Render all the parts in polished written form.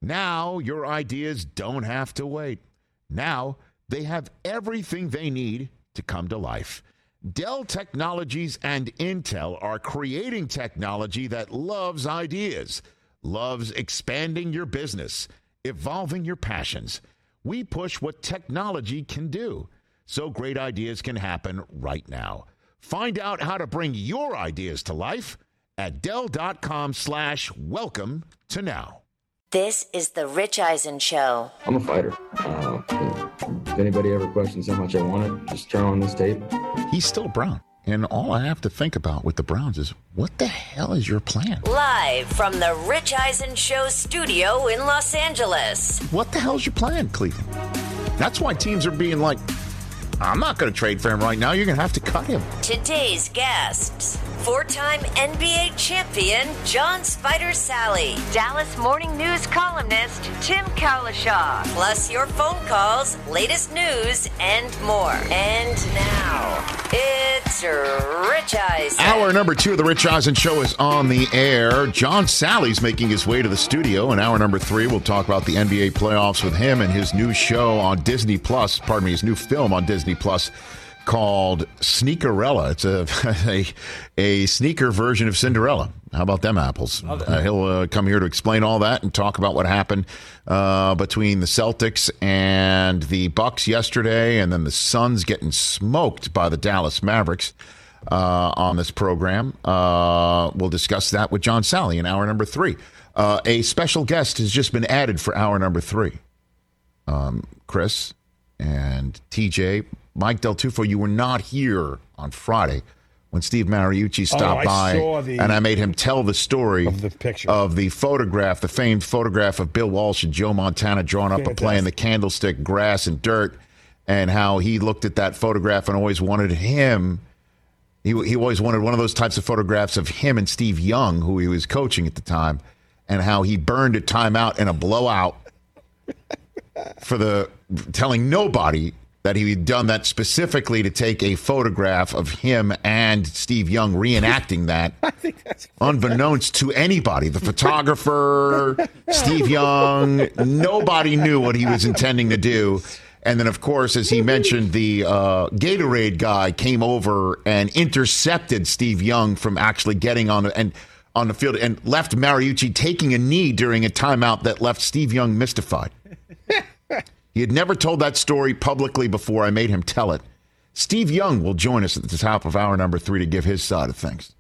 Now your ideas don't have to wait. Now they have everything they need to come to life. Dell Technologies and Intel are creating technology that loves ideas, loves expanding your business, evolving your passions. We push what technology can do so great ideas can happen right now. Find out how to bring your ideas to life at Dell.com/welcome to now. This is the Rich Eisen Show. I'm a fighter. If anybody ever questions how much I want it, just turn on this tape. He's still Brown. And all I have to think about with the Browns is, what the hell is your plan? Live from the Rich Eisen Show studio in Los Angeles. What the hell's your plan, Cleveland? That's why teams are being like, I'm not going to trade for him right now. You're going to have to cut him. Today's guests, four-time NBA champion John Spider Sally, Dallas Morning News columnist Tim Kalashaw, plus your phone calls, latest news, and more. And now, it's Rich Eisen. Hour number 2 of the Rich Eisen Show is on the air. John Sally's making his way to the studio. In hour number 3, we'll talk about the NBA playoffs with him and his new show on Disney Plus. Pardon me, his new film on Disney Plus called Sneakerella. It's a sneaker version of Cinderella. How about them apples? He'll come here to explain all that and talk about what happened between the Celtics and the Bucks yesterday, and then the Suns getting smoked by the Dallas Mavericks on this program. We'll discuss that with John Sally in hour number 3. A special guest has just been added for hour number 3. Chris and TJ, Mike Del Tufo, you were not here on Friday when Steve Mariucci stopped by, and I made him tell the story of the picture, of the photograph, the famed photograph of Bill Walsh and Joe Montana drawing up a play in the Candlestick, grass and dirt, and how he looked at that photograph and always wanted him. He always wanted one of those types of photographs of him and Steve Young, who he was coaching at the time, and how he burned a timeout in a blowout for telling nobody that he had done that specifically to take a photograph of him and Steve Young reenacting that. I think that's unbeknownst to anybody. The photographer, Steve Young, nobody knew what he was intending to do. And then, of course, as he mentioned, the Gatorade guy came over and intercepted Steve Young from actually getting on the field and left Mariucci taking a knee during a timeout that left Steve Young mystified. He had never told that story publicly before. I made him tell it. Steve Young will join us at the top of hour number 3 to give his side of things.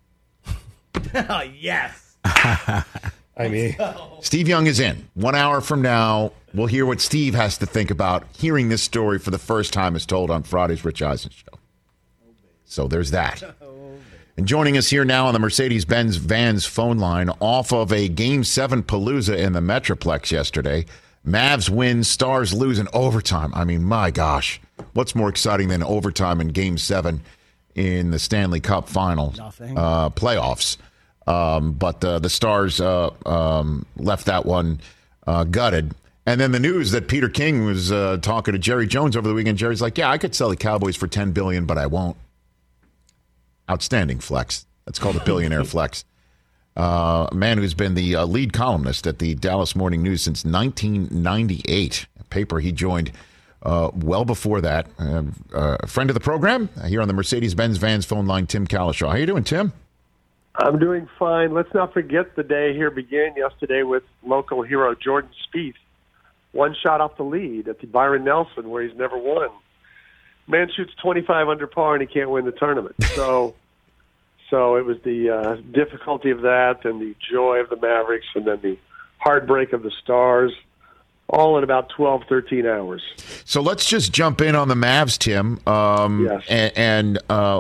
Yes. I mean, Steve Young is in. 1 hour from now, we'll hear what Steve has to think about hearing this story for the first time as told on Friday's Rich Eisen Show. So there's that. And joining us here now on the Mercedes-Benz Vans phone line off of a Game 7 Palooza in the Metroplex yesterday, Mavs win, Stars lose in overtime. I mean, my gosh. What's more exciting than overtime in Game 7 in the Stanley Cup Finals playoffs? But the Stars left that one gutted. And then the news that Peter King was talking to Jerry Jones over the weekend. Jerry's like, yeah, I could sell the Cowboys for $10 billion, but I won't. Outstanding flex. That's called a billionaire flex. A man who's been the lead columnist at the Dallas Morning News since 1998, a paper he joined well before that. A friend of the program here on the Mercedes-Benz Vans phone line, Tim Kalashaw. How you doing, Tim? I'm doing fine. Let's not forget the day here began yesterday with local hero Jordan Spieth. One shot off the lead at the Byron Nelson, where he's never won. Man shoots 25 under par, and he can't win the tournament. So it was the difficulty of that and the joy of the Mavericks and then the heartbreak of the Stars, all in about 12, 13 hours. So let's just jump in on the Mavs, Tim. Yes. And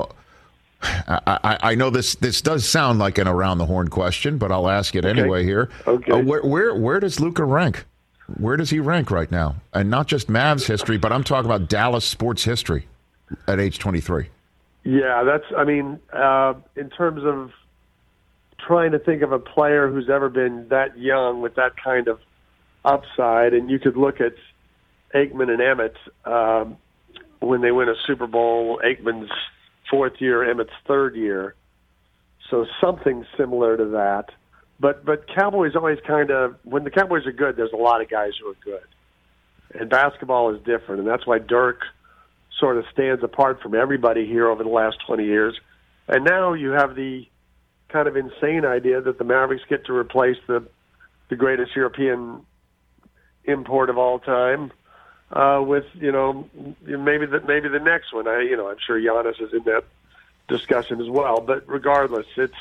I know this does sound like an around-the-horn question, but I'll ask it anyway here. Okay. Where does Luka rank? Where does he rank right now? And not just Mavs history, but I'm talking about Dallas sports history at age 23. Yeah, in terms of trying to think of a player who's ever been that young with that kind of upside, and you could look at Aikman and Emmett when they win a Super Bowl, Aikman's fourth year, Emmett's third year. So something similar to that. But Cowboys always kind of, when the Cowboys are good, there's a lot of guys who are good. And basketball is different, and that's why Dirk sort of stands apart from everybody here over the last 20 years. And now you have the kind of insane idea that the Mavericks get to replace the greatest European import of all time with, maybe the next one. I'm sure Giannis is in that discussion as well. But regardless, it's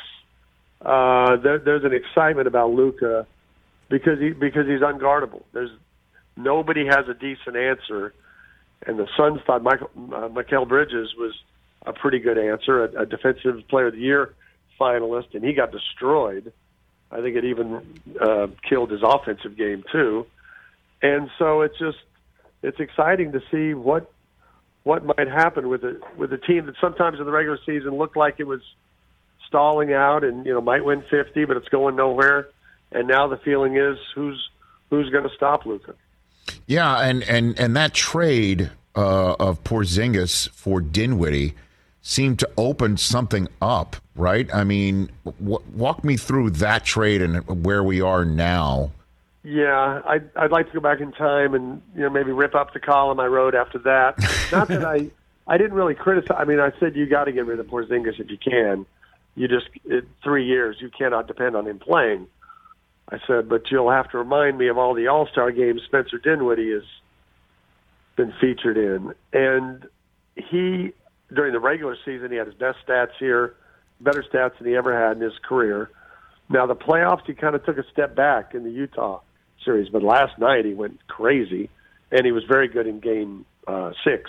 there's an excitement about Luka because he's unguardable. Nobody has a decent answer, and the Suns thought Mikal Bridges was a pretty good answer, a Defensive Player of the Year finalist, and he got destroyed. I think it even killed his offensive game too. And so it's exciting to see what might happen with a team that sometimes in the regular season looked like it was stalling out and might win 50, but it's going nowhere. And now the feeling is who's going to stop Luka? Yeah, and that trade of Porzingis for Dinwiddie seemed to open something up, right? I mean, walk me through that trade and where we are now. Yeah, I'd like to go back in time and maybe rip up the column I wrote after that. Not that I didn't really criticize. I mean, I said you got to get rid of Porzingis if you can. You just 3 years you cannot depend on him playing. I said, but you'll have to remind me of all the All-Star games Spencer Dinwiddie has been featured in. And he, during the regular season, he had his best stats here, better stats than he ever had in his career. Now, the playoffs, he kind of took a step back in the Utah series, but last night he went crazy, and he was very good in Game 6.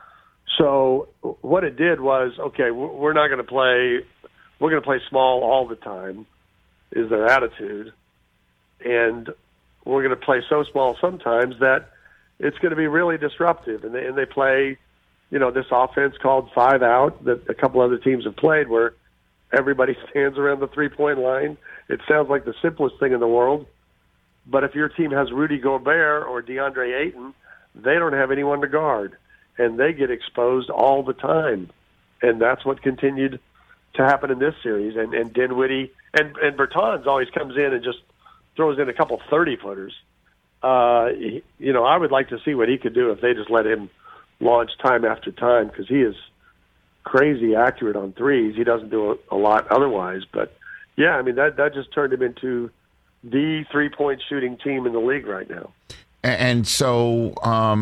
So what it did was, okay, we're not going to play – we're going to play small all the time is their attitude. And we're going to play so small sometimes that it's going to be really disruptive. And they play, this offense called 5 out that a couple other teams have played where everybody stands around the 3-point line. It sounds like the simplest thing in the world. But if your team has Rudy Gobert or DeAndre Ayton, they don't have anyone to guard. And they get exposed all the time. And that's what continued to happen in this series. And Dinwiddie and Bertans always comes in and just throws in a couple 30-footers. I would like to see what he could do if they just let him launch time after time because he is crazy accurate on threes. He doesn't do a lot otherwise. But, yeah, I mean, that just turned him into the three-point shooting team in the league right now. And so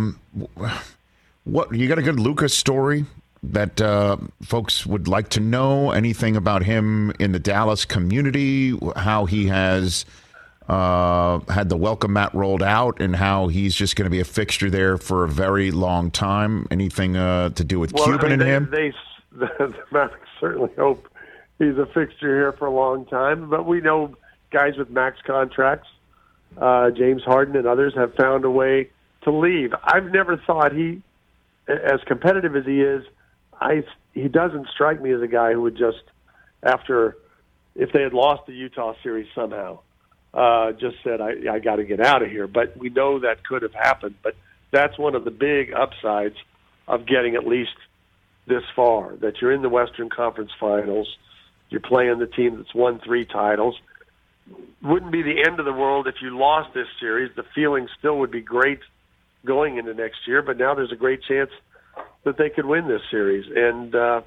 what you got a good Lucas story that folks would like to know? Anything about him in the Dallas community, how he has had the welcome mat rolled out and how he's just going to be a fixture there for a very long time? Anything to do with Cuban and him? The Mavericks certainly hope he's a fixture here for a long time, but we know guys with max contracts, James Harden and others, have found a way to leave. I've never thought he, as competitive as he is, he doesn't strike me as a guy who would just, if they had lost the Utah series somehow, just said, I got to get out of here. But we know that could have happened. But that's one of the big upsides of getting at least this far, that you're in the Western Conference Finals, you're playing the team that's won 3 titles. Wouldn't be the end of the world if you lost this series. The feeling still would be great going into next year, but now there's a great chance that they could win this series. And, a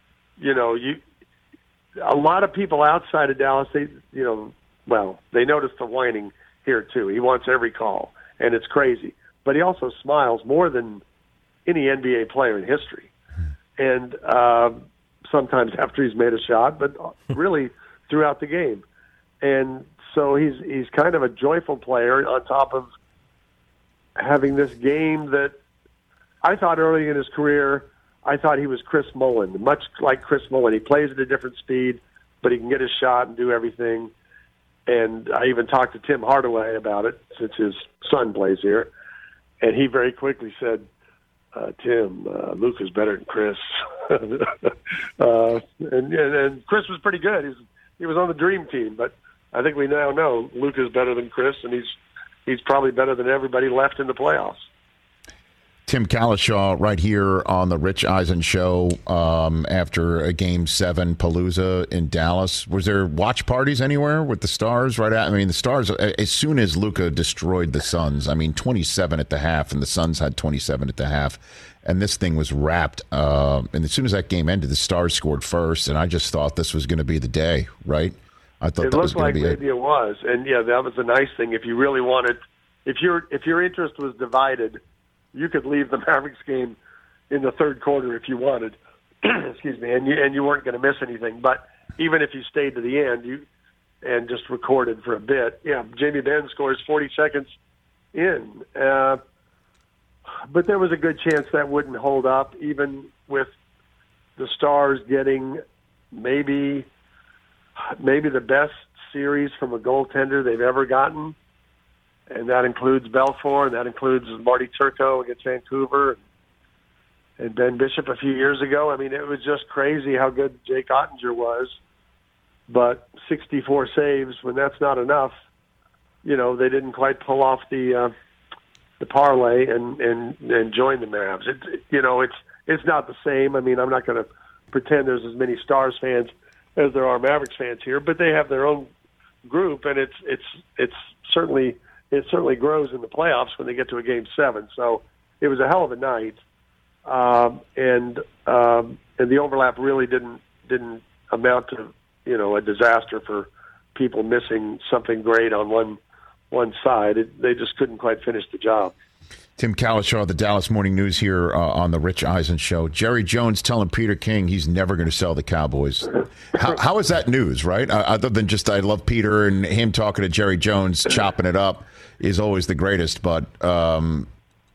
lot of people outside of Dallas, they notice the whining here too. He wants every call, and it's crazy. But he also smiles more than any NBA player in history. And sometimes after he's made a shot, but really throughout the game. And so he's kind of a joyful player on top of having this game that I thought early in his career, I thought he was Chris Mullin, much like Chris Mullin. He plays at a different speed, but he can get his shot and do everything. And I even talked to Tim Hardaway about it since his son plays here. And he very quickly said, Tim, Luka's better than Chris. and Chris was pretty good. He was on the dream team, but I think we now know Luka's better than Chris, and he's probably better than everybody left in the playoffs. Tim Kalishaw right here on the Rich Eisen Show after a Game 7 Palooza in Dallas. Was there watch parties anywhere with the Stars right at? I mean, the Stars, as soon as Luka destroyed the Suns, 27 at the half, and the Suns had 27 at the half, and this thing was wrapped. And as soon as that game ended, the Stars scored first, and I just thought this was going to be the day, right? I thought that was going to be maybe it was. And, yeah, that was a nice thing. If you really wanted – if your interest was divided – you could leave the Mavericks game in the third quarter if you wanted, excuse me, and you weren't going to miss anything. But even if you stayed to the end, and just recorded for a bit, Jamie Benn scores 40 seconds in. But there was a good chance that wouldn't hold up, even with the Stars getting maybe the best series from a goaltender they've ever gotten. And that includes Belfour, and that includes Marty Turco against Vancouver and Ben Bishop a few years ago. I mean, it was just crazy how good Jake Ottinger was. But 64 saves, when that's not enough, they didn't quite pull off the parlay and join the Mavs. It's not the same. I mean, I'm not going to pretend there's as many Stars fans as there are Mavericks fans here, but they have their own group, and it's certainly. It certainly grows in the playoffs when they get to a Game 7. So it was a hell of a night, and the overlap really didn't amount to a disaster for people missing something great on one side. They just couldn't quite finish the job. Tim Kalishaw, the Dallas Morning News here on the Rich Eisen Show. Jerry Jones telling Peter King he's never going to sell the Cowboys. How is that news, right? Other than just I love Peter and him talking to Jerry Jones, chopping it up is always the greatest. But he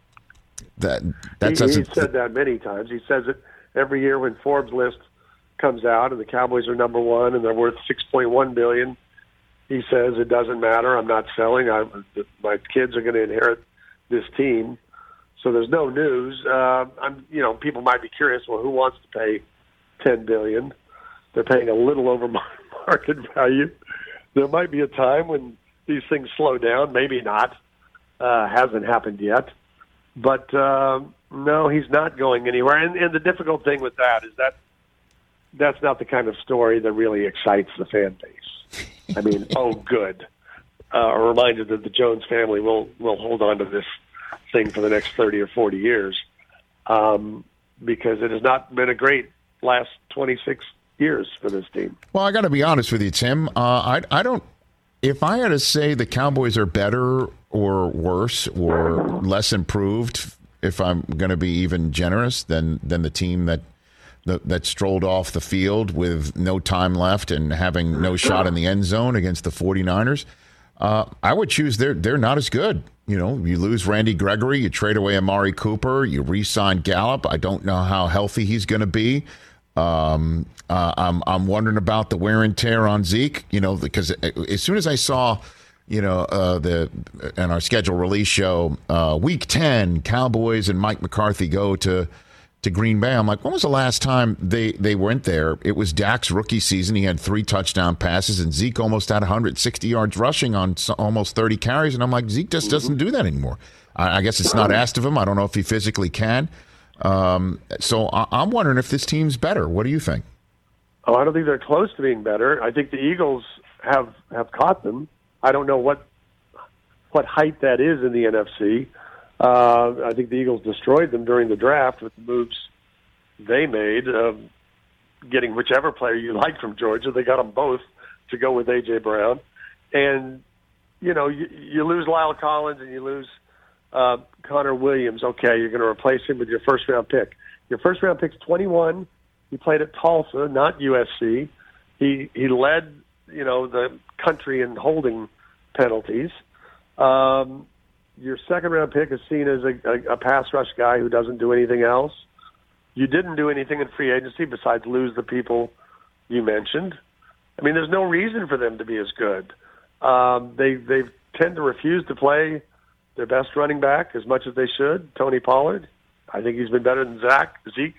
said that many times. He says it every year when Forbes list comes out and the Cowboys are number one and they're worth $6.1 billion. He says it doesn't matter. I'm not selling. My kids are going to inherit this team, so there's no news. People might be curious. Well, who wants to pay $10 billion? They're paying a little over market value. There might be a time when these things slow down. Maybe not. Hasn't happened yet. But no, he's not going anywhere. And the difficult thing with that is that's not the kind of story that really excites the fan base. I mean, oh, good. A reminder that the Jones family will hold on to this thing for the next 30 or 40 years because it has not been a great last 26 years for this team. Well, I got to be honest with you, Tim. I don't. If I had to say the Cowboys are better or worse or less improved, if I'm going to be even generous, than the team that strolled off the field with no time left and having no shot in the end zone against the 49ers, I would choose they're not as good. You lose Randy Gregory, you trade away Amari Cooper, you re-sign Gallup. I don't know how healthy he's going to be. I'm wondering about the wear and tear on Zeke. Because as soon as I saw, in our schedule release show, Week 10, Cowboys and Mike McCarthy go to Green Bay. I'm like, when was the last time they went there? It was Dak's rookie season. He had 3 touchdown passes, and Zeke almost had 160 yards rushing on almost 30 carries. And I'm like, Zeke just doesn't do that anymore. I guess it's not asked of him. I don't know if he physically can. So I'm wondering if this team's better. What do you think? Oh, I don't think they're close to being better. I think the Eagles have caught them. I don't know what height that is in the NFC. I think the Eagles destroyed them during the draft with the moves they made, getting whichever player you like from Georgia. They got them both to go with A.J. Brown. And, you lose Lyle Collins and you lose Connor Williams. Okay, you're going to replace him with your first-round pick. Your first-round pick's 21. He played at Tulsa, not USC. He led, the country in holding penalties. Your second-round pick is seen as a pass rush guy who doesn't do anything else. You didn't do anything in free agency besides lose the people you mentioned. I mean, there's no reason for them to be as good. They tend to refuse to play their best running back as much as they should, Tony Pollard. I think he's been better than Zeke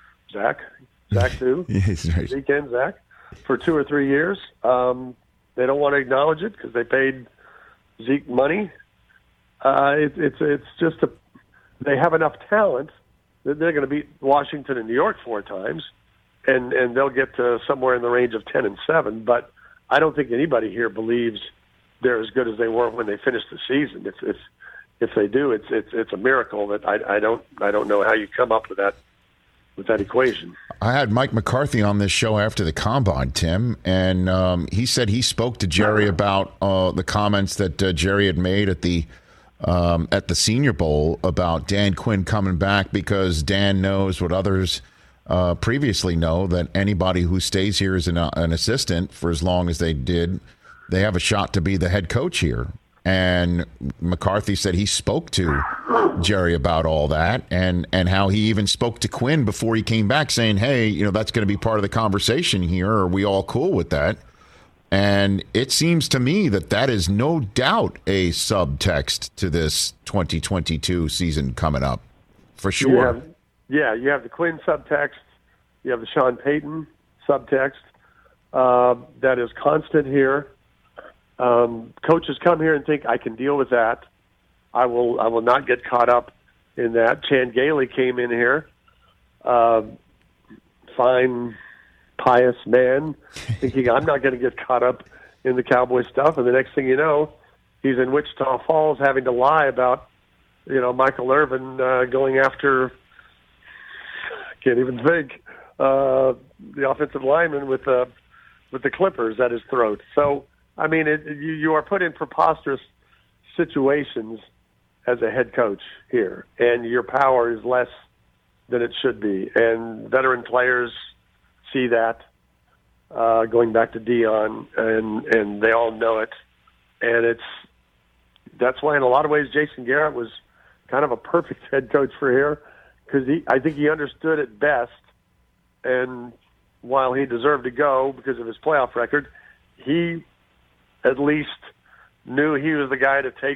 too. Yes, right. Zeke and Zach for 2 or 3 years. They don't want to acknowledge it because they paid Zeke money. It's just they have enough talent that they're going to beat Washington and New York 4 times, and they'll get to somewhere in the range of 10-7. But I don't think anybody here believes they're as good as they were when they finished the season. If they do, it's a miracle that I don't know how you come up with that equation. I had Mike McCarthy on this show after the Combine, Tim, and he said he spoke to Jerry about the comments that Jerry had made at the Senior Bowl about Dan Quinn coming back, because Dan knows what others previously know, that anybody who stays here as an assistant for as long as they did, they have a shot to be the head coach here. And McCarthy said he spoke to Jerry about all that, and how he even spoke to Quinn before he came back, saying, hey, that's going to be part of the conversation here. Are we all cool with that? And it seems to me that is no doubt a subtext to this 2022 season coming up, for sure. You have the Quinn subtext. You have the Sean Payton subtext. That is constant here. Coaches come here and think, I can deal with that. I will not get caught up in that. Chan Gailey came in here, fine, pious man, thinking I'm not going to get caught up in the Cowboy stuff. And the next thing you know, he's in Wichita Falls having to lie about, Michael Irvin going after, I can't even think, the offensive lineman with the clippers at his throat. So, I mean, you are put in preposterous situations as a head coach here, and your power is less than it should be. And veteran players see that, going back to Dion, and they all know it. And that's why, in a lot of ways, Jason Garrett was kind of a perfect head coach for here, because I think he understood it best. And while he deserved to go because of his playoff record, he at least knew he was the guy to take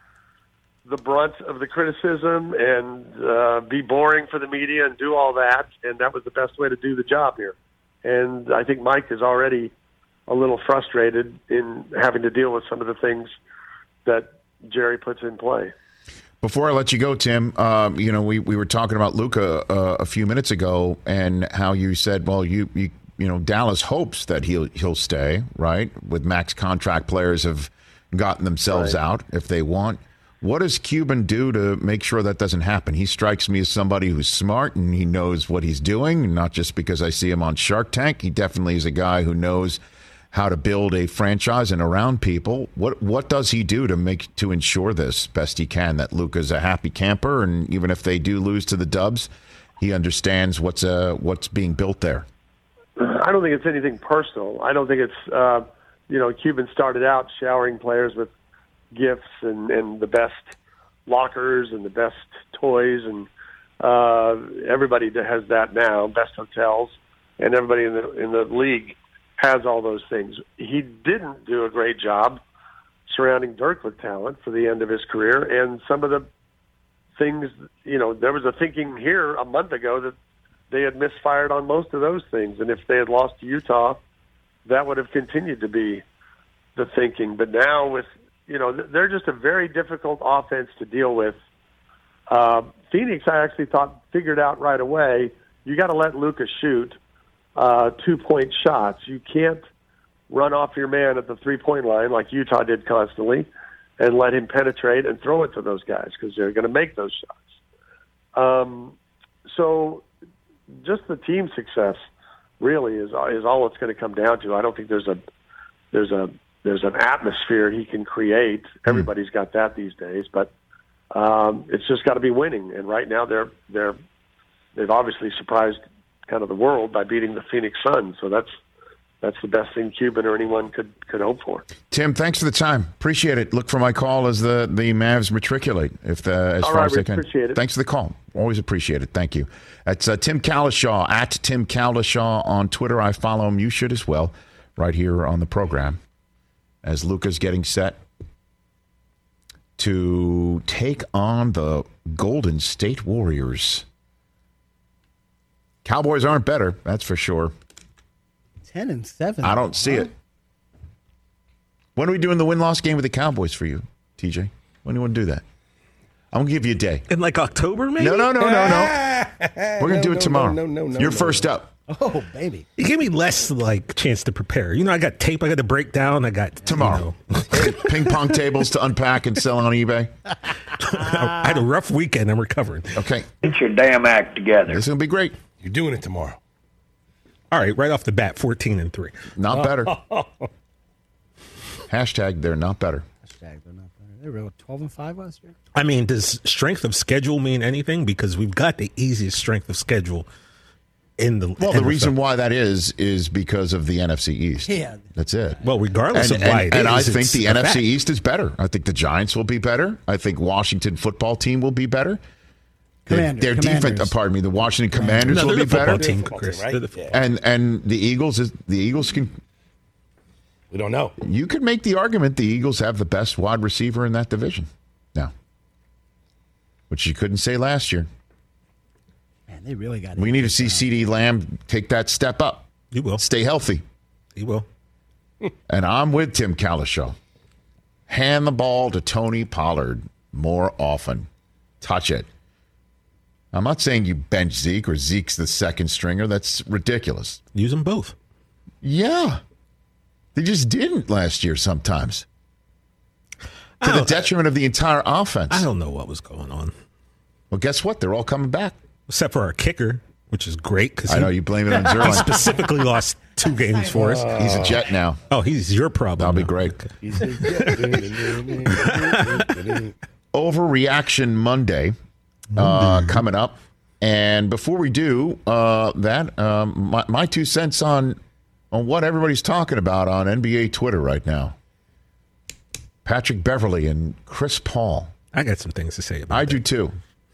the brunt of the criticism and be boring for the media and do all that, and that was the best way to do the job here. And I think Mike is already a little frustrated in having to deal with some of the things that Jerry puts in play. Before I let you go, Tim, we were talking about Luka a few minutes ago, and how you said, well, Dallas hopes that he'll stay, right? With max contract players have gotten themselves out if they want. What does Cuban do to make sure that doesn't happen? He strikes me as somebody who's smart and he knows what he's doing, not just because I see him on Shark Tank. He definitely is a guy who knows how to build a franchise and around people. What does he do to ensure this best he can, that Luka's a happy camper, and even if they do lose to the Dubs, he understands what's being built there? I don't think it's anything personal. I don't think it's, Cuban started out showering players with gifts and the best lockers and the best toys, and everybody has that now, best hotels, and everybody in the league has all those things. He didn't do a great job surrounding Dirk with talent for the end of his career, and some of the things, there was a thinking here a month ago that they had misfired on most of those things, and if they had lost to Utah, that would have continued to be the thinking. But now with, they're just a very difficult offense to deal with. Phoenix, I actually thought, figured out right away, you got to let Luka shoot 2-point shots. You can't run off your man at the 3-point line like Utah did constantly and let him penetrate and throw it to those guys, because they're going to make those shots. So just the team success really is all it's going to come down to. I don't think there's an atmosphere he can create. Everybody's got that these days, but it's just got to be winning. And right now they've obviously surprised kind of the world by beating the Phoenix Suns. So that's the best thing Cuban or anyone could hope for. Tim, thanks for the time. Appreciate it. Look for my call as the Mavs matriculate as far as they can. Appreciate it. Thanks for the call. Always appreciate it. Thank you. That's Tim Cowlishaw, at Tim Cowlishaw on Twitter. I follow him. You should as well, right here on the program, as Luka's getting set to take on the Golden State Warriors. Cowboys aren't better, that's for sure. 10-7. I don't see it. When are we doing the win-loss game with the Cowboys for you, TJ? When do you want to do that? I'm going to give you a day. In like October, maybe? No. We're going to do it tomorrow. No. You're first up. Oh, baby. You give me less like chance to prepare. I got tape I got to break down. I got Tomorrow. Ping pong tables to unpack and sell on eBay. I had a rough weekend. I'm recovering. Okay. Get your damn act together. This is going to be great. You're doing it tomorrow. All right, right off the bat, 14-3. Not better. Hashtag they're not better. Hashtag they're not better. They were 12-5 last year. I mean, does strength of schedule mean anything? Because we've got the easiest strength of schedule in the Well, the reason why that is because of the NFC East. Yeah. That's it. Well, regardless of why it is. And I think it's the a NFC fact. East is better. I think the Giants will be better. I think Washington football team will be better. Their defense, pardon me, the Washington Commanders No, will they're be the football better. team, Football Chris. team, right? They're the- Yeah. And the Eagles can. We don't know. You could make the argument the Eagles have the best wide receiver in that division now, which you couldn't say last year. Man, they really got We need to see CeeDee Lamb take that step up. He will. Stay healthy. He will. And I'm with Tim Calishaw. Hand the ball to Tony Pollard more often. Touch it. I'm not saying you bench Zeke or Zeke's the second stringer. That's ridiculous. Use them both. Yeah. They just didn't last year sometimes. To the detriment of the entire offense. I don't know what was going on. Well, guess what? They're all coming back. Except for our kicker, which is great. Because I know you blame it on he Zerline. specifically lost 2 games for us. He's a Jet now. Oh, he's your problem. That'll be now. great. Okay. Overreaction Monday coming up. And before we do that, my 2 cents on what everybody's talking about on NBA Twitter right now. Patrick Beverley and Chris Paul. I got some things to say about I that. do too.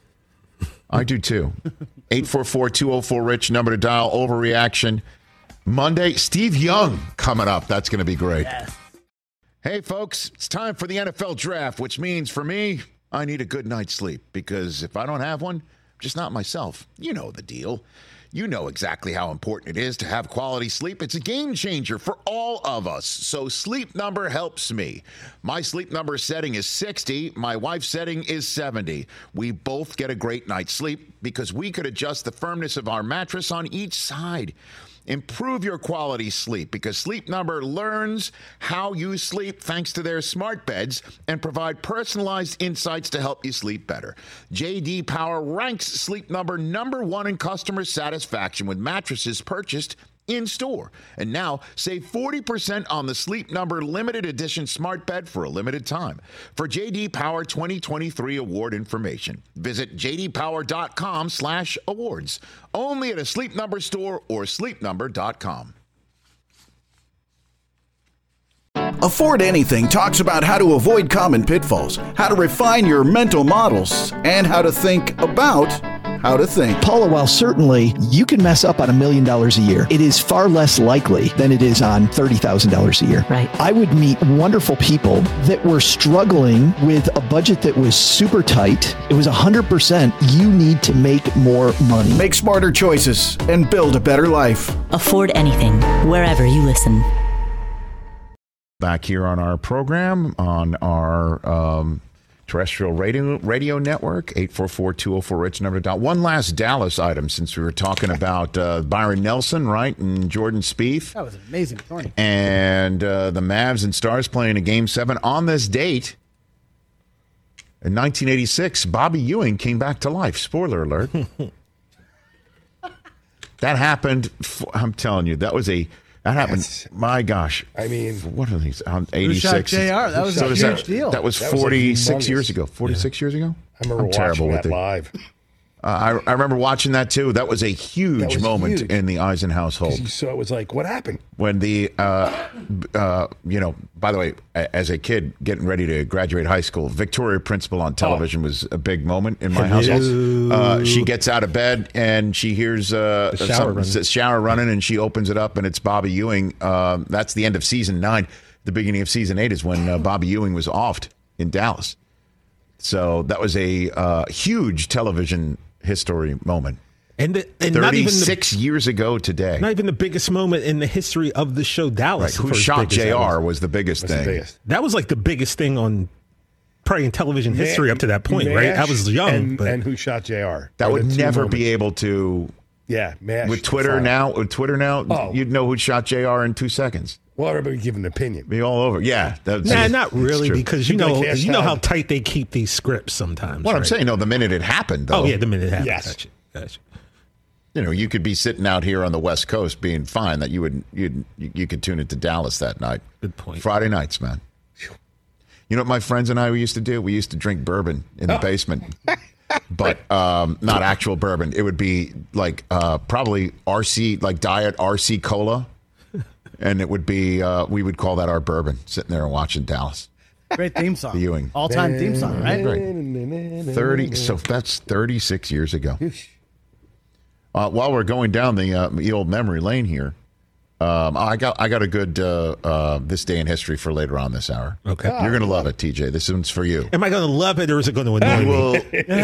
844-204-RICH, number to dial. Overreaction Monday. Steve Young coming up. That's going to be great. Yes. Hey, folks, it's time for the NFL draft, which means for me, I need a good night's sleep because if I don't have one, I'm just not myself. You know the deal. You know exactly how important it is to have quality sleep. It's a game changer for all of us. So Sleep Number helps me. My Sleep Number setting is 60. My wife's setting is 70. We both get a great night's sleep because we could adjust the firmness of our mattress on each side. Improve your quality sleep because Sleep Number learns how you sleep thanks to their smart beds and provide personalized insights to help you sleep better. J.D. Power ranks Sleep Number #1 in customer satisfaction with mattresses purchased in-store. And now, save 40% on the Sleep Number limited edition smart bed for a limited time. For J.D. Power 2023 award information, visit jdpower.com/awards. Only at a Sleep Number store or sleepnumber.com. Afford Anything talks about how to avoid common pitfalls, how to refine your mental models, and how to think about how to think. Paula, while certainly you can mess up on $1 million a year, it is far less likely than it is on $30,000 a year. Right. I would meet wonderful people that were struggling with a budget that was super tight. It was 100% you need to make more money. Make smarter choices and build a better life. Afford Anything, wherever you listen. Back here on our program, on our terrestrial radio network, 844-204-RICH, number to dial. One last Dallas item, since we were talking about Byron Nelson, right, and Jordan Spieth. That was an amazing tourney. And the Mavs and Stars playing a Game 7 on this date. In 1986, Bobby Ewing came back to life. Spoiler alert. That happened, I'm telling you, that happened, my gosh. I mean, what are these? Who 86. shot JR? That was a huge deal. That was That was 46 humongous. years ago. 46 years ago? I remember terrible watching with that it. live. I remember watching that too. That was a huge was moment huge. in the Eisen household. You saw it was like, what happened? When the, by the way, as a kid getting ready to graduate high school, Victoria Principal on television was a big moment in my household. She gets out of bed and she hears shower running, and she opens it up and it's Bobby Ewing. That's the end of season 9. The beginning of season 8 is when Bobby Ewing was offed in Dallas. So that was a huge television history moment. And 36 years ago today. Not even the biggest moment in the history of the show Dallas. Right. Who shot JR was the biggest thing. That was like the biggest thing on probably in television history up to that point, right? I was young. And Who Shot JR? That would never be able to. Yeah, MASH. With Twitter now, you'd know who shot JR in 2 seconds. Well, everybody give an opinion. Be all over. Yeah. Not really, because you know how tight they keep these scripts sometimes. What I'm saying, the minute it happened, though. Oh, yeah, the minute it happened. Yes. Gotcha. You could be sitting out here on the West Coast being fine that you could tune into Dallas that night. Good point. Friday nights, man. You know what my friends and I used to do? We used to drink bourbon in the basement. But not actual bourbon. It would be like probably RC, like Diet RC Cola. And it would be, we would call that our bourbon, sitting there and watching Dallas. Great theme song. The Ewing. All-time theme song, right? Great. So that's 36 years ago. While we're going down the old memory lane here, I got a good this day in history for later on this hour. Okay. You're going to love it, TJ. This one's for you. Am I going to love it or is it going to annoy me?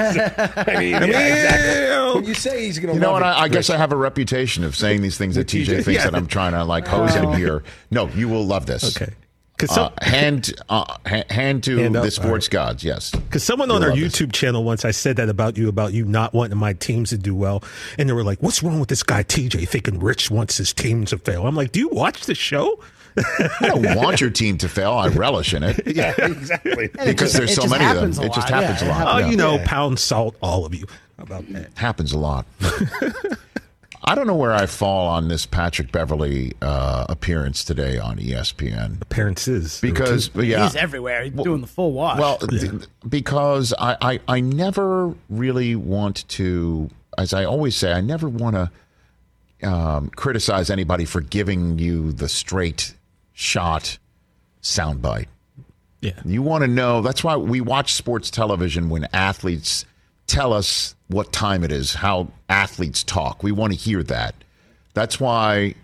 Exactly. When you say he's going to love it. I guess I have a reputation of saying these things that TJ thinks that I'm trying to hose him here. No, you will love this. Okay. Hand to the sports gods, yes. Because someone on our YouTube channel once, I said that about you not wanting my teams to do well. And they were like, what's wrong with this guy TJ thinking Rich wants his team to fail? I'm like, do you watch the show? I don't want your team to fail. I relish in it. Yeah, exactly. Because there's so many of them. It just happens a lot. Oh, pound salt, all of you. How about that? Happens a lot. I don't know where I fall on this Patrick Beverley appearance today on ESPN. Appearances. Because, he's everywhere. He's doing the full wash. Well, because I never really want to, as I always say, I never want to criticize anybody for giving you the straight shot soundbite. Yeah. You want to know. That's why we watch sports television when athletes tell us what time it is, how athletes talk. We want to hear that. That's why,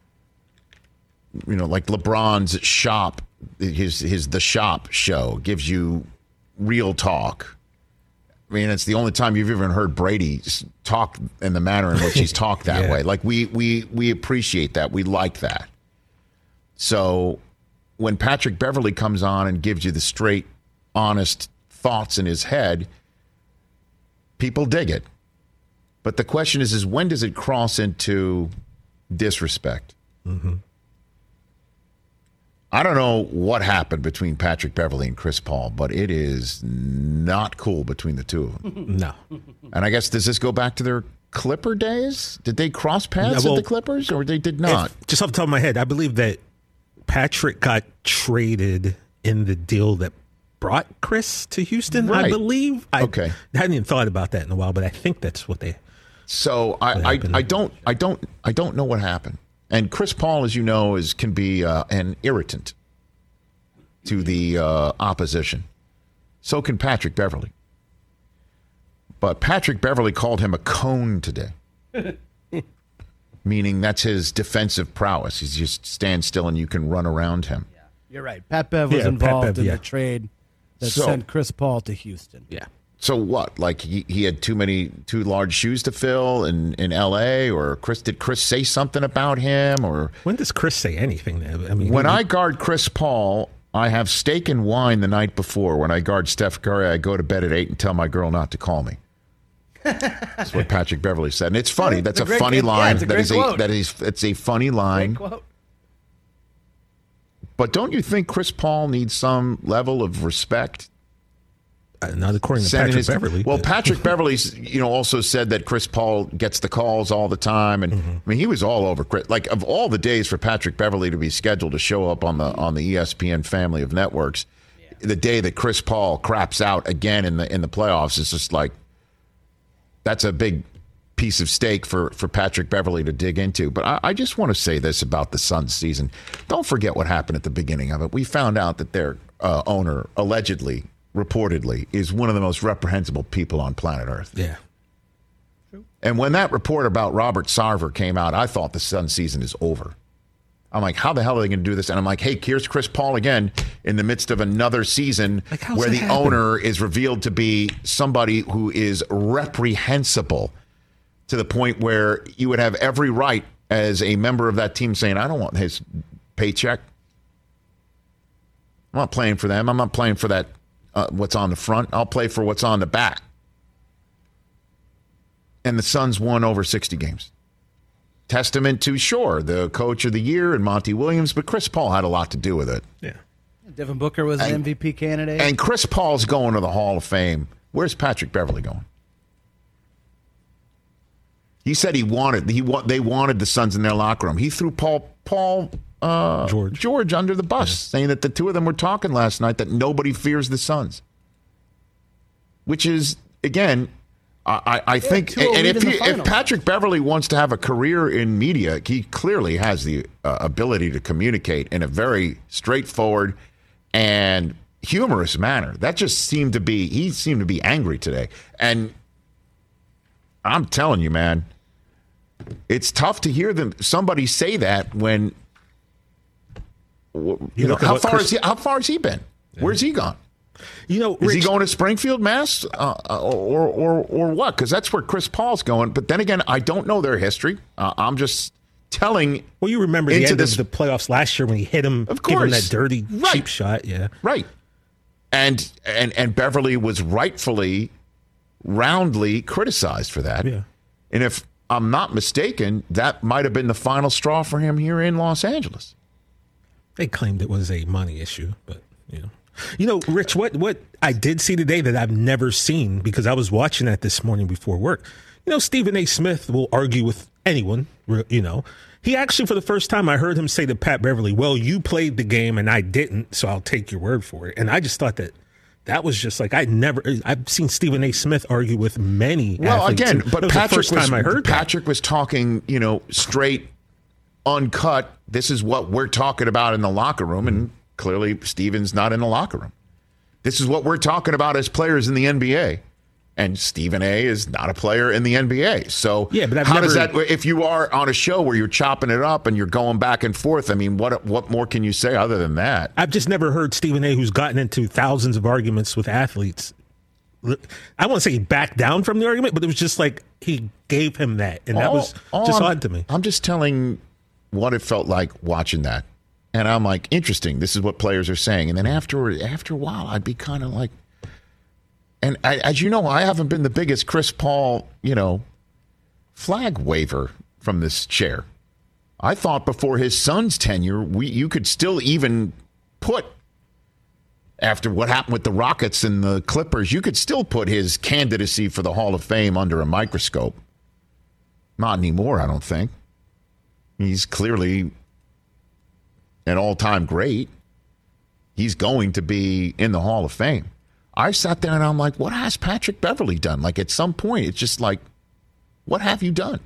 like LeBron's shop, his The Shop show gives you real talk. I mean, it's the only time you've even heard Brady talk in the manner in which he's talked that way. Like we appreciate that. We like that. So when Patrick Beverley comes on and gives you the straight, honest thoughts in his head, people dig it. But the question is when does it cross into disrespect? Mm-hmm. I don't know what happened between Patrick Beverley and Chris Paul, but it is not cool between the two of them. No. And I guess, does this go back to their Clipper days? Did they cross paths at the Clippers, or they did not? Just off the top of my head, I believe that Patrick got traded in the deal that brought Chris to Houston, right. I believe. I hadn't even thought about that in a while, but I think that's what they. So I don't know what happened. And Chris Paul, as you know, can be an irritant to the opposition. So can Patrick Beverley. But Patrick Beverley called him a cone today, meaning that's his defensive prowess. He just stands still and you can run around him. Yeah, you're right. Pat Bev was involved in the trade that sent Chris Paul to Houston. Yeah. So what? Like he had too large shoes to fill in L.A. or did Chris say something about him? Or when does Chris say anything? I mean, when I guard Chris Paul, I have steak and wine the night before. When I guard Steph Curry, I go to bed at 8 and tell my girl not to call me. That's what Patrick Beverley said, and it's funny. That's a funny line. It's a funny line. But don't you think Chris Paul needs some level of respect? Not according to Patrick Beverley. Well, Patrick Beverley's, also said that Chris Paul gets the calls all the time, and I mean he was all over Chris. Like of all the days for Patrick Beverley to be scheduled to show up on the ESPN family of networks, the day that Chris Paul craps out again in the playoffs is just like that's a big piece of steak for Patrick Beverley to dig into. But I just want to say this about the Suns season: don't forget what happened at the beginning of it. We found out that their owner reportedly is one of the most reprehensible people on planet Earth. Yeah. And when that report about Robert Sarver came out, I thought the Suns season is over. I'm like, how the hell are they going to do this? And I'm like, hey, here's Chris Paul again in the midst of another season where the owner is revealed to be somebody who is reprehensible to the point where you would have every right as a member of that team saying, I don't want his paycheck. I'm not playing for them. I'm not playing for that what's on the front. I'll play for what's on the back. And the Suns won over 60 games. Testament to, sure, the coach of the year and Monty Williams, but Chris Paul had a lot to do with it. Yeah. Devin Booker was an MVP candidate. And Chris Paul's going to the Hall of Fame. Where's Patrick Beverley going? He said they wanted the Suns in their locker room. He threw George under the bus, saying that the two of them were talking last night that nobody fears the Suns. Which is, again, I think, and if Patrick Beverley wants to have a career in media, he clearly has the ability to communicate in a very straightforward and humorous manner. That just seemed to be, he seemed to be angry today. And I'm telling you, man, it's tough to hear somebody say that when, how far has he been? Yeah. Where's he gone? Is he going to Springfield, Mass, or what? Because that's where Chris Paul's going. But then again, I don't know their history. I'm just telling. Well, you remember the end of the playoffs last year when he hit him, gave him that dirty, cheap shot. Yeah, right. And Beverley was roundly criticized for that. Yeah. And if I'm not mistaken, that might have been the final straw for him here in Los Angeles. They claimed it was a money issue, but Rich, what I did see today that I've never seen, because I was watching that this morning before work. Stephen A. Smith will argue with anyone. He actually, for the first time, I heard him say to Pat Beverley, "Well, you played the game and I didn't, so I'll take your word for it." And I just thought that was just like, I've seen Stephen A. Smith argue with many athletes. Again, but Patrick was talking, straight, uncut. This is what we're talking about in the locker room, and clearly Stephen's not in the locker room. This is what we're talking about as players in the NBA, and Stephen A. is not a player in the NBA. So does that, if you are on a show where you're chopping it up and you're going back and forth, I mean, what more can you say other than that? I've just never heard Stephen A., who's gotten into thousands of arguments with athletes, I won't say he backed down from the argument, but it was just like he gave him that, and that was just odd to me. I'm just telling what it felt like watching that. And I'm like, interesting, this is what players are saying. And then after a while, I'd be kind of like, and as you know, I haven't been the biggest Chris Paul, flag waver from this chair. I thought before his son's tenure, you could still even put, after what happened with the Rockets and the Clippers, you could still put his candidacy for the Hall of Fame under a microscope. Not anymore, I don't think. He's clearly an all-time great. He's going to be in the Hall of Fame. I sat there and I'm like, what has Patrick Beverley done? Like, at some point, it's just like, what have you done?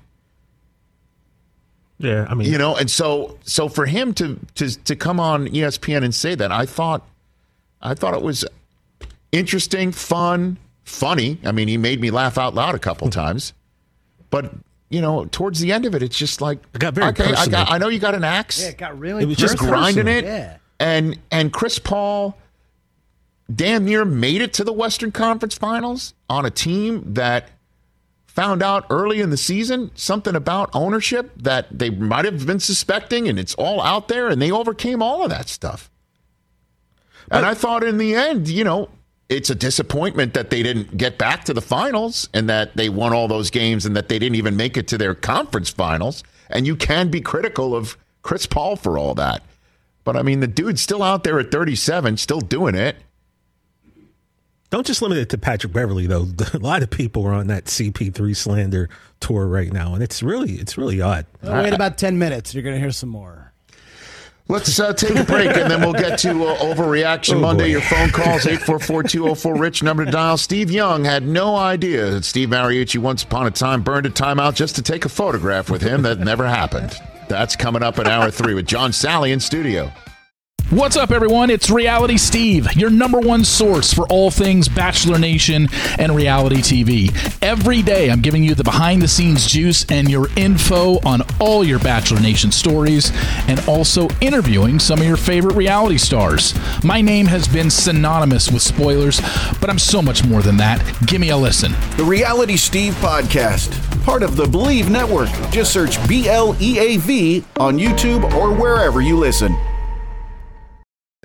Yeah, I mean, and so for him to come on ESPN and say that, I thought it was interesting, fun, funny. I mean, he made me laugh out loud a couple times, but towards the end of it, it's just like, it got very personal. I know you got an axe. Yeah, it got really. It was just grinding it. Yeah. And Chris Paul damn near made it to the Western Conference Finals on a team that found out early in the season something about ownership that they might have been suspecting, and it's all out there, and they overcame all of that stuff. And I thought in the end, it's a disappointment that they didn't get back to the finals and that they won all those games and that they didn't even make it to their conference finals. And you can be critical of Chris Paul for all that. But, I mean, the dude's still out there at 37, still doing it. Don't just limit it to Patrick Beverley, though. A lot of people are on that CP3 slander tour right now, and it's really odd. Wait about 10 minutes. You're going to hear some more. Let's take a break, and then we'll get to Overreaction Monday. Your phone calls, 844-204-RICH, number to dial. Steve Young had no idea that Steve Mariucci once upon a time burned a timeout just to take a photograph with him. That never happened. That's coming up in hour 3 with John Sally in studio. What's up, everyone? It's Reality Steve, your number one source for all things Bachelor Nation and reality TV. Every day, I'm giving you the behind-the-scenes juice and your info on all your Bachelor Nation stories, and also interviewing some of your favorite reality stars. My name has been synonymous with spoilers, but I'm so much more than that. Give me a listen. The Reality Steve Podcast, part of the Believe Network. Just search BLEAV on YouTube or wherever you listen.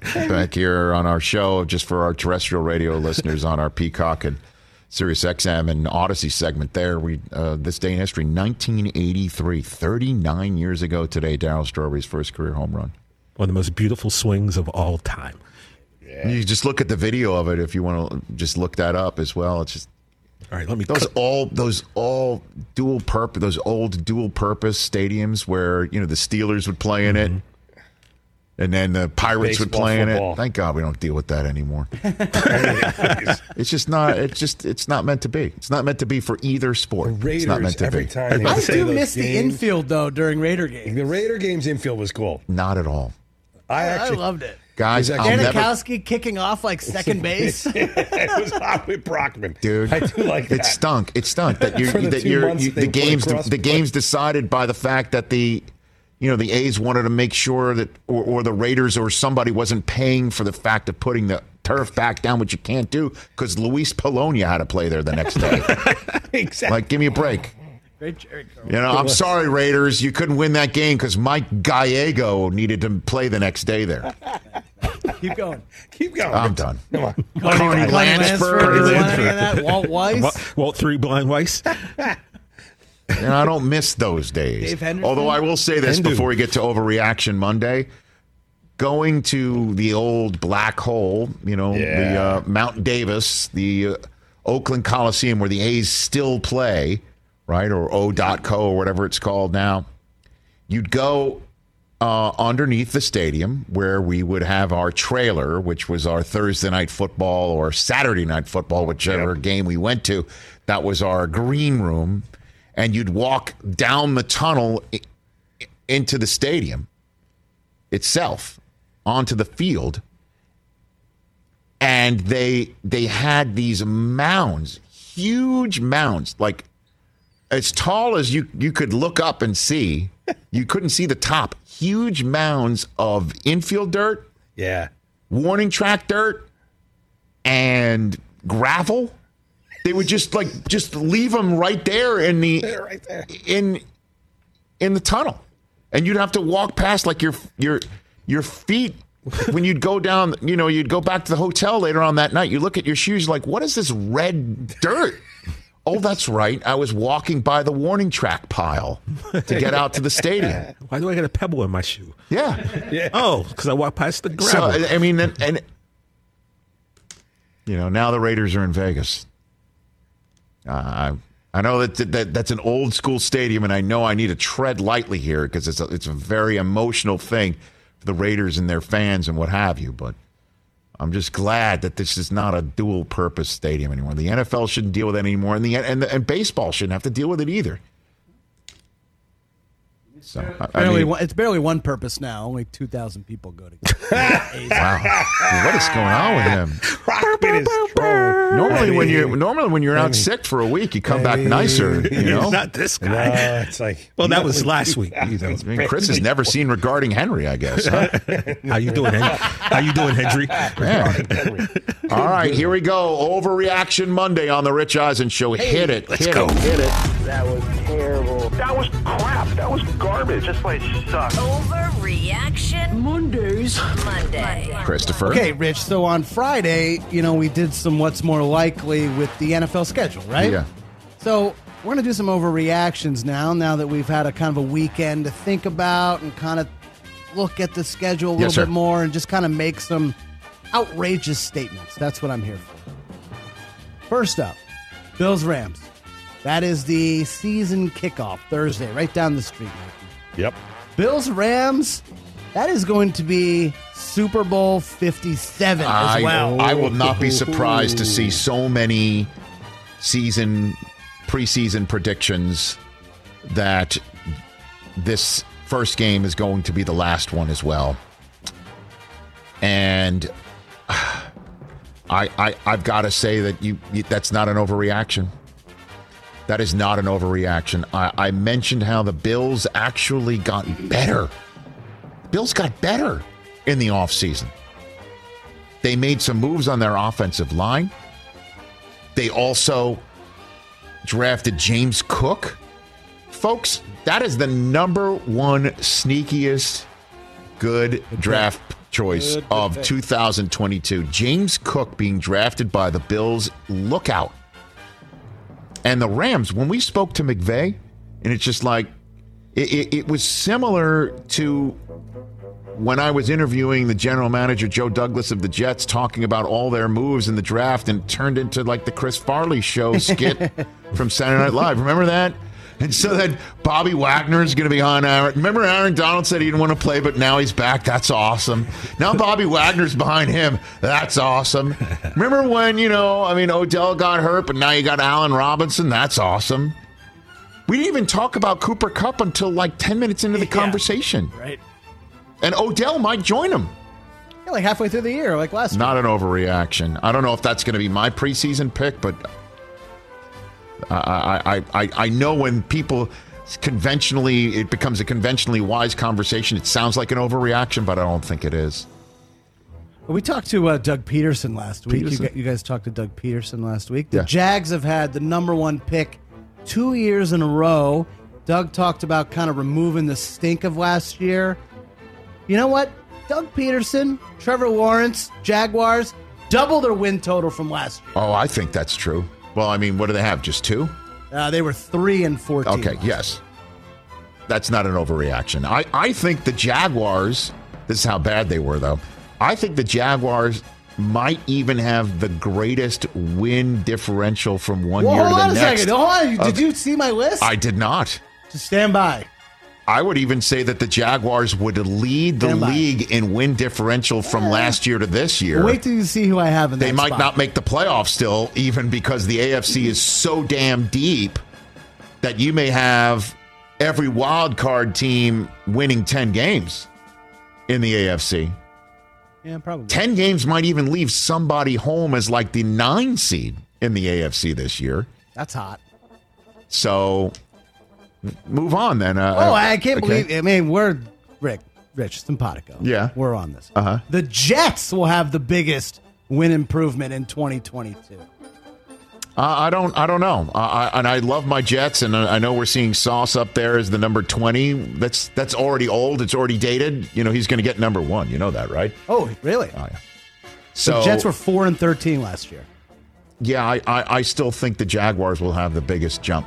back here on our show, just for our terrestrial radio listeners on our Peacock and Sirius XM and Odyssey segment there. We this day in history, 1983, 39 years ago today, Darryl Strawberry's first career home run. One of the most beautiful swings of all time. Yeah. You just look at the video of it if you want to just look that up as well. It's just all right. Let me those old dual purpose stadiums where the Steelers would play in it. And then the Pirates would play in it. Thank God we don't deal with that anymore. It's just not. It's not meant to be. It's not meant to be for either sport. Raiders, it's not meant to be. I do miss the infield though during Raider games. The Raider games infield was cool. Not at all. I loved it. Guys, Janikowski kicking off like second base. It was Howie Brockman, dude. I do like that. It stunk. It stunk that the games decided by the fact that the A's wanted to make sure that, or the Raiders or somebody wasn't paying for the fact of putting the turf back down, which you can't do because Luis Polonia had to play there the next day. Exactly. Like, give me a break. Great Jerry Curl. I'm sorry, Raiders. You couldn't win that game because Mike Gallego needed to play the next day there. Keep going. I'm done. Come on. Carney Lansford. Walt Weiss. Walt Three Blind Weiss. And I don't miss those days. Although I will say this before we get to Overreaction Monday. Going to the old black hole, the Mount Davis, the Oakland Coliseum where the A's still play, right? Or O.co or whatever it's called now. You'd go underneath the stadium where we would have our trailer, which was our Thursday night football or Saturday night football, whichever game we went to. That was our green room. And you'd walk down the tunnel into the stadium itself, onto the field. And they had these mounds, huge mounds, like as tall as you could look up and see. You couldn't see the top. Huge mounds of infield dirt, warning track dirt, and gravel. They would just leave them right there in the in the tunnel, and you'd have to walk past like your feet when you'd go down. You'd go back to the hotel later on that night. You look at your shoes, like, what is this red dirt? Oh, that's right. I was walking by the warning track pile to get out to the stadium. Why do I get a pebble in my shoe? Yeah. Oh, because I walked past the gravel. So, I mean, and now the Raiders are in Vegas. I know that's an old school stadium, and I know I need to tread lightly here because it's a very emotional thing for the Raiders and their fans and what have you. But I'm just glad that this is not a dual purpose stadium anymore. The NFL shouldn't deal with it anymore, and baseball shouldn't have to deal with it either. So it's barely one purpose now. Only 2,000 people go to games. Wow, what is going on with him? Rockman is troll. Normally when you're out sick for a week, you come back nicer. Not this guy. It's like, well, that was last week. Chris has never seen Regarding Henry, I guess. Huh? How you doing, Henry? Man. All right, here we go. Overreaction Monday on the Rich Eisen Show. Hit it. Let's go. Hit it. That was terrible. That was crap. That was garbage. This place sucks. Overreaction Monday. Christopher. Okay, Rich. So on Friday, we did some what's more likely with the NFL schedule, right? Yeah. So we're going to do some overreactions now that we've had a kind of a weekend to think about and kind of look at the schedule a little bit more and just kind of make some outrageous statements. That's what I'm here for. First up, Bills-Rams. That is the season kickoff Thursday, right down the street. Yep. Bills-Rams, that is going to be Super Bowl 57 as well. I will not be surprised to see so many preseason predictions that this first game is going to be the last one as well. And I've got to say that that's not an overreaction. That is not an overreaction. I mentioned how the Bills actually got better. Bills got better in the offseason. They made some moves on their offensive line. They also drafted James Cook. Folks, that is the number one sneakiest good draft choice of 2022. James Cook being drafted by the Bills. Look out. And the Rams, when we spoke to McVay, and it's just like, it was similar to when I was interviewing the general manager, Joe Douglas of the Jets, talking about all their moves in the draft, and turned into like the Chris Farley show skit from Saturday Night Live. Remember that? And so that Bobby Wagner is going to be on Aaron. Remember Aaron Donald said he didn't want to play, but now he's back. That's awesome. Now Bobby Wagner's behind him. That's awesome. Remember when, Odell got hurt, but now you got Allen Robinson? That's awesome. We didn't even talk about Cooper Kupp until like 10 minutes into the conversation. Right. And Odell might join him. Yeah, like halfway through the year, like last Not week. an overreaction. I don't know if that's going to be my preseason pick, but I know when people it becomes a conventionally wise conversation, it sounds like an overreaction, but I don't think it is. Well, we talked to Doug Peterson last week. You guys talked to Doug Peterson last week. The Jags have had the number one pick 2 years in a row. Doug talked about kind of removing the stink of last year. You know what? Doug Peterson, Trevor Lawrence, Jaguars, double their win total from last year. Oh, I think that's true. Well, I mean, what do they have? Just 2? They were 3-14. Okay, yes. That's not an overreaction. I think the Jaguars, this is how bad they were, though. I think the Jaguars might even have the greatest win differential from one year to the next. Hold on a second. Hold on. Did you see my list? I did not. Just stand by. I would even say that the Jaguars would lead the league in win differential from last year to this year. Wait till you see who I have in that They might spot. not make the playoffs still, even because the AFC is so damn deep that you may have every wild card team winning 10 games in the AFC. Yeah, probably. 10 games might even leave somebody home as like the 9 seed in the AFC this year. That's hot. So move on then. I can't believe. I mean, we're Rich Simpatico. Yeah, we're on this. Uh-huh. The Jets will have the biggest win improvement in 2022. I don't know. And I love my Jets, and I know we're seeing Sauce up there as the number 20. That's already old. It's already dated. He's going to get number 1. You know that, right? Oh, really? Oh, yeah. So the Jets were 4-13 last year. Yeah, I still think the Jaguars will have the biggest jump.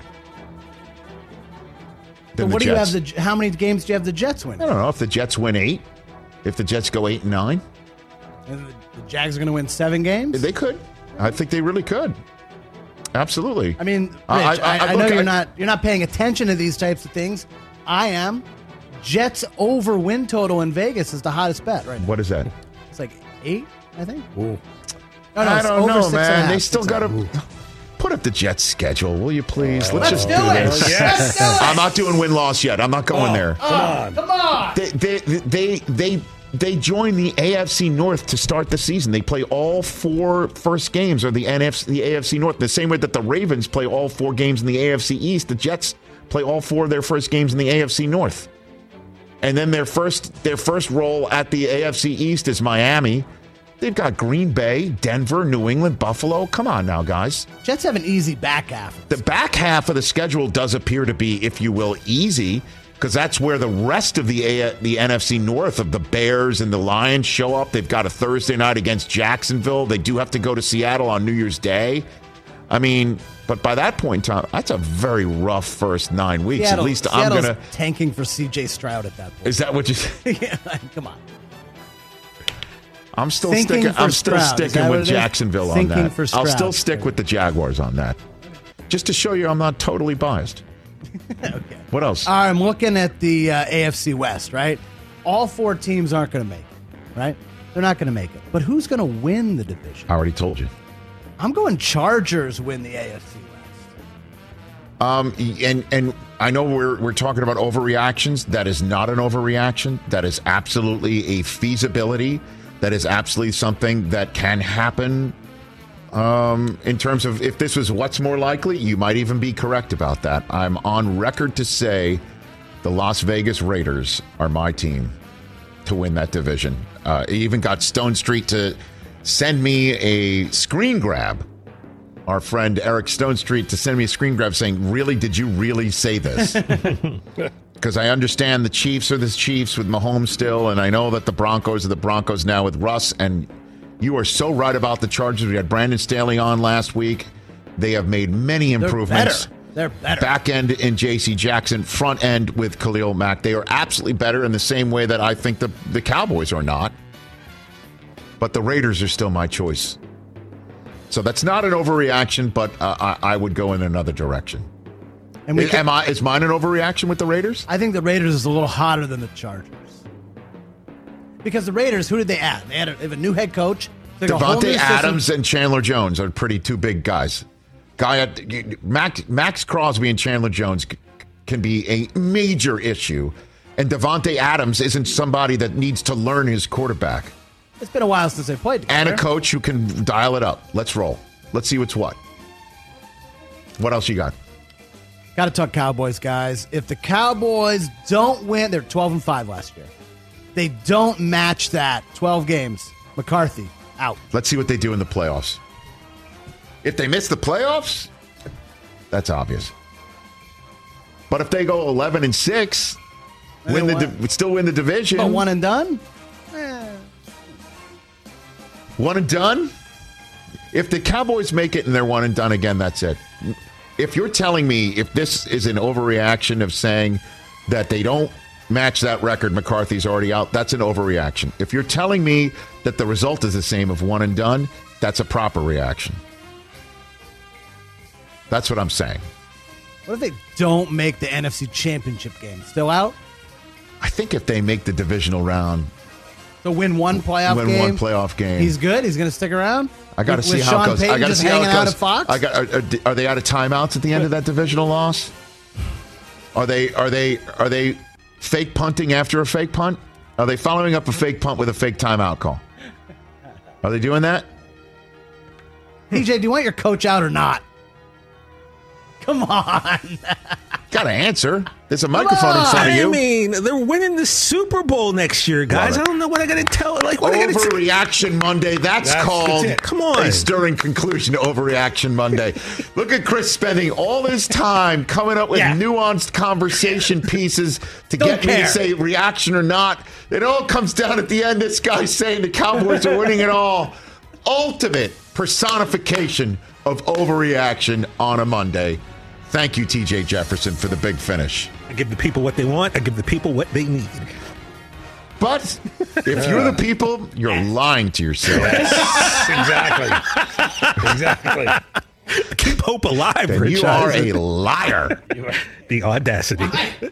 But what do you have? How many games do you have the Jets win? I don't know. If the Jets win 8, if the Jets go 8-9, and the Jags are going to win 7 games. They could. I think they really could. Absolutely. I mean, Rich, I know you're not paying attention to these types of things. I am. Jets over win total in Vegas is the hottest bet right now. What is that? It's like 8, I think. Ooh. I don't know, man. They still got to put up the Jets schedule, will you please? Let's just do this. Yes. Let's do it. I'm not doing win-loss yet. I'm not going there. Come on. They joined the AFC North to start the season. They play all 4 first games of the AFC North. The same way that the Ravens play all 4 games in the AFC East, the Jets play all 4 of their first games in the AFC North. And then their first role at the AFC East is Miami. They've got Green Bay, Denver, New England, Buffalo. Come on now, guys. Jets have an easy back half. The back half of the schedule does appear to be, if you will, easy, because that's where the rest of the NFC North of the Bears and the Lions show up. They've got a Thursday night against Jacksonville. They do have to go to Seattle on New Year's Day. I mean, but by that point in time, that's a very rough first 9 weeks. At least I'm going to... tanking for C.J. Stroud at that point. Is that what you... Yeah, come on. I'm still sticking with Jacksonville on that. I'll still stick with the Jaguars on that. Just to show you I'm not totally biased. Okay. What else? I'm looking at the AFC West, right? All 4 teams aren't going to make it, right? They're not going to make it. But who's going to win the division? I already told you. I'm going Chargers win the AFC West. And I know we're talking about overreactions. That is not an overreaction. That is absolutely a feasibility. That is absolutely something that can happen. In terms of if this was what's more likely, you might even be correct about that. I'm on record to say the Las Vegas Raiders are my team to win that division. Even got Stone Street to send me a screen grab. Our friend Eric Stone Street to send me a screen grab saying, "Really? Did you really say this?" because I understand the Chiefs are the Chiefs with Mahomes still, and I know that the Broncos are the Broncos now with Russ, and you are so right about the Chargers. We had Brandon Staley on last week. They have made many improvements. They're better. Back end in J.C. Jackson, front end with Khalil Mack. They are absolutely better in the same way that I think the Cowboys are not. But the Raiders are still my choice. So that's not an overreaction, but I would go in another direction. And is mine an overreaction with the Raiders? I think the Raiders is a little hotter than the Chargers. Because the Raiders, who did they add? They have a new head coach. Devontae Adams and Chandler Jones are pretty two big guys. Max Crosby and Chandler Jones can be a major issue. And Devontae Adams isn't somebody that needs to learn his quarterback. It's been a while since they played together. And a coach who can dial it up. Let's roll. Let's see what's what. What else you got? Got to talk Cowboys, guys. If the Cowboys don't win, they're 12-5 last year. They don't match that. 12 games. McCarthy out. Let's see what they do in the playoffs. If they miss the playoffs, that's obvious. But if they go 11-6, still win the division. But one and done? One and done? If the Cowboys make it and they're one and done again, that's it. If you're telling me if this is an overreaction of saying that they don't match that record, McCarthy's already out, that's an overreaction. If you're telling me that the result is the same of one and done, that's a proper reaction. That's what I'm saying. What if they don't make the NFC Championship game? Still out? I think if they make the divisional round, so win one playoff game. He's good. He's going to stick around. I got to see how it goes. I got to see how it goes. Out at Fox? Are they out of timeouts at the end of that divisional loss? Are they fake punting after a fake punt? Are they following up a fake punt with a fake timeout call? Are they doing that? PJ, do you want your coach out or not? Come on. Got to answer. There's a microphone in front of you. I mean, they're winning the Super Bowl next year, guys. I don't know what I got to tell. Overreaction Monday. That's called. Come on. A stirring conclusion to Overreaction Monday. Look at Chris spending all his time coming up with nuanced conversation pieces to get me to say reaction or not. It all comes down at the end. This guy saying the Cowboys are winning it all. Ultimate personification of overreaction on a Monday. Thank you, TJ Jefferson, for the big finish. I give the people what they want. I give the people what they need. But if you're the people, you're lying to yourself. Exactly. Keep hope alive, then Rich. You are a liar. The audacity.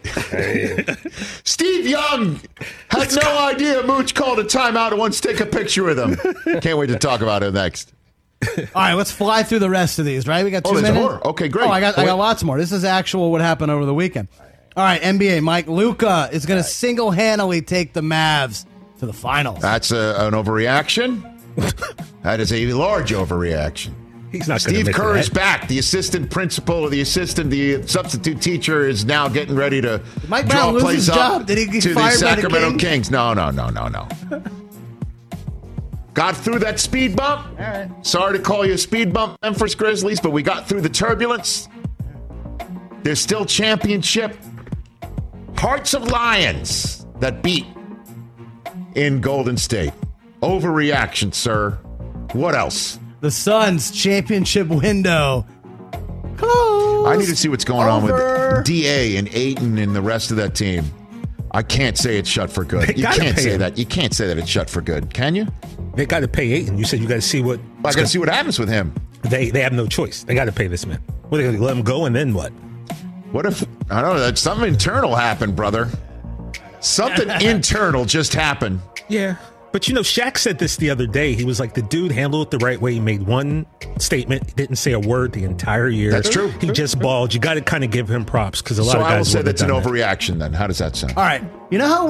Steve Young had no idea Mooch called a timeout and wants to take a picture with him. Can't wait to talk about it next. All right, let's fly through the rest of these, right? We got 2 minutes. More. Okay, great. I got lots more. This is actual what happened over the weekend. All right, NBA, Mike Luka is going to single-handedly take the Mavs to the finals. That's an overreaction. That is a large overreaction. He's not. Steve Kerr is back. The assistant principal, the substitute teacher is now getting ready to Mike draw Brown lose plays his up job? Did he get to fired the by the Sacramento Kings. No. Got through that speed bump. All right. Sorry to call you a speed bump, Memphis Grizzlies, but we got through the turbulence. There's still championship. Hearts of Lions that beat in Golden State. Overreaction, sir. What else? The Suns championship window. Close. I need to see what's going on with DA and Ayton and the rest of that team. I can't say it's shut for good. You can't say that. You can't say that it's shut for good, can you? They got to pay Ayton. You said you got to see what. I got to see what happens with him. They have no choice. They got to pay this man. What, are they going to let him go and then what? What if, I don't know, something internal happened, brother. Something internal just happened. Yeah. But, Shaq said this the other day. He was like, the dude handled it the right way. He made one statement. He didn't say a word the entire year. That's true. He just balled. You got to kind of give him props because a lot of guys. So I will say that's an overreaction then. How does that sound? All right. You know how